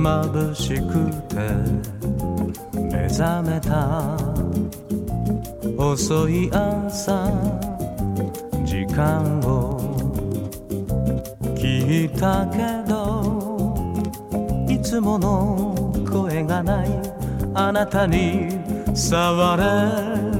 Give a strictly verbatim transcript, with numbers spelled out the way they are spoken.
眩しくて目覚めた遅い朝時間を聞いたけどいつもの声がないあなたに触れ